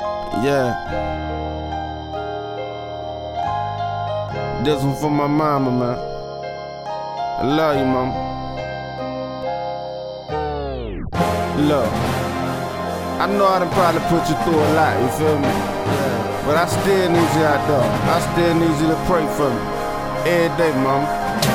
Yeah. This one for my mama, man. I love you, mama. Look, I know I done probably put you through a lot, you feel me? Yeah. But I still need you out there. I still need you to pray for me. Every day, mama.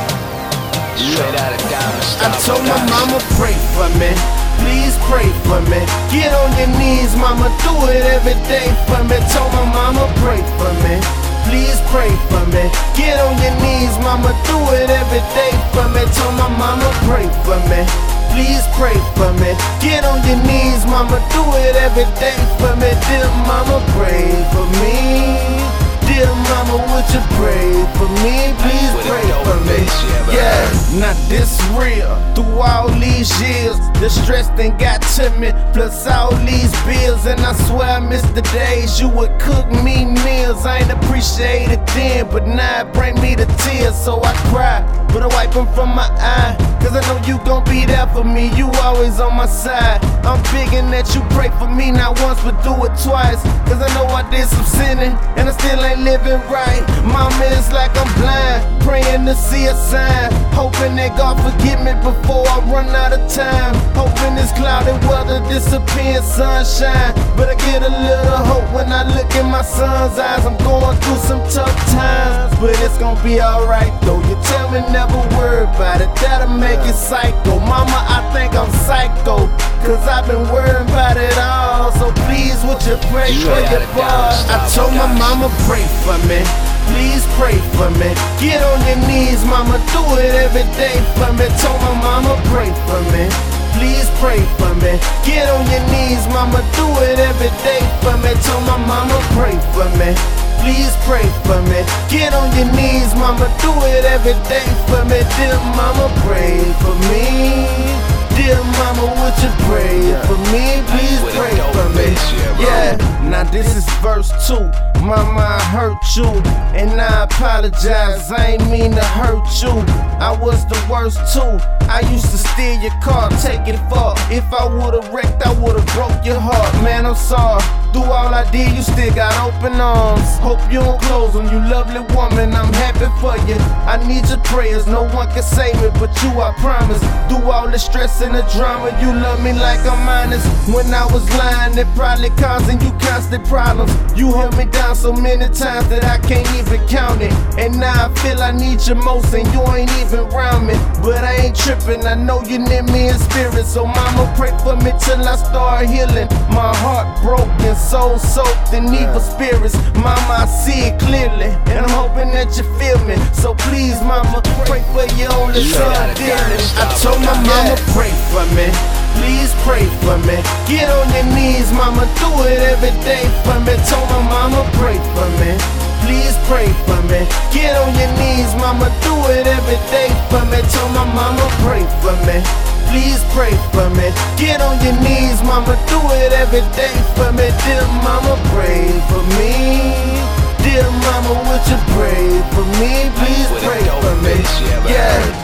Straight out of Diamond. I told my mama, pray for me. Please pray for me. Get on your knees, mama, do it every day for me. Told my mama, pray for me. Please pray for me. Get on your knees, mama, do it every day for me. Told my mama, pray for me. Please pray for me. Get on your knees, mama, do it every day for me. Dear mama, pray for me. Dear mama, would you pray for me? Please pray for me. Yeah, now this real. Through all these years, the stress done got to me. Plus all these bills, and I swear I miss the days you would cook me meals. I ain't appreciate it then, but now it bring me to tears. So I cry, but I wipe them from my eye. Cause I know you gon' be there for me, you always on my side. I'm begging that you pray for me, not once but do it twice. Cause I know I did some sinning, and I still ain't living right. Mama, it's like I'm blind, praying to see a sign. Hoping that God forgive me before I run out of time. Hoping this cloudy weather disappear in sunshine. But I get a little hope when I look in my son's eyes. I'm going through some tough times, but it's gonna be alright though. You tell me never worry about it, that'll make it psycho. Mama, I think I'm psycho, cause I've been worrying about it all. So please, would you pray for your boy? I told my mama, pray for me. Please pray for me. Get on your knees, mama, do it every day for me. Told my mama, pray for me. Please pray for me. Get on your knees, mama, do it every day for me. Told my mama, pray for me. Please pray for me. Get on your knees, mama, do it every day for me. Dear mama, pray for me. Dear mama, would you pray for me? Please pray for me. Yeah, now this is verse 2. Mama, I hurt you, and I apologize, I ain't mean to hurt you. I was the worst too. I used to steal your car, take it far. If I would've wrecked, I would've broke your heart. Man, I'm sorry. Do all I did, you still got open arms. Hope you don't close them, you lovely woman, I'm happy for you. I need your prayers, no one can save me but you, I promise. Do all the stress and the drama, you love me like I'm honest. When I was lying, it probably causing you constant problems. You held me down so many times that I can't even count it. And now I feel I need you most and you ain't even around me. But I ain't tripping, I know you near me in spirit. So mama, pray for me till I start healing. My heart broken, soul soaked in evil spirits. Mama, I see it clearly, and I'm hoping that you feel me. So please, mama, pray for your only son, Dylan. I told my mama, pray for me. Please pray for me. Get on your knees, mama, do it every day for me. Told my mama, pray for me. Please pray for me. Get on your knees, mama, do it every day for me. Told my mama, pray for me. Please pray for me. Get on your knees, mama, do it every day for me. Dear mama, pray for me. Dear mama, would you pray for me? Please pray for me. Yeah.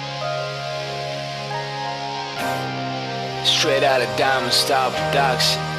Straight out of Diamond Style Production.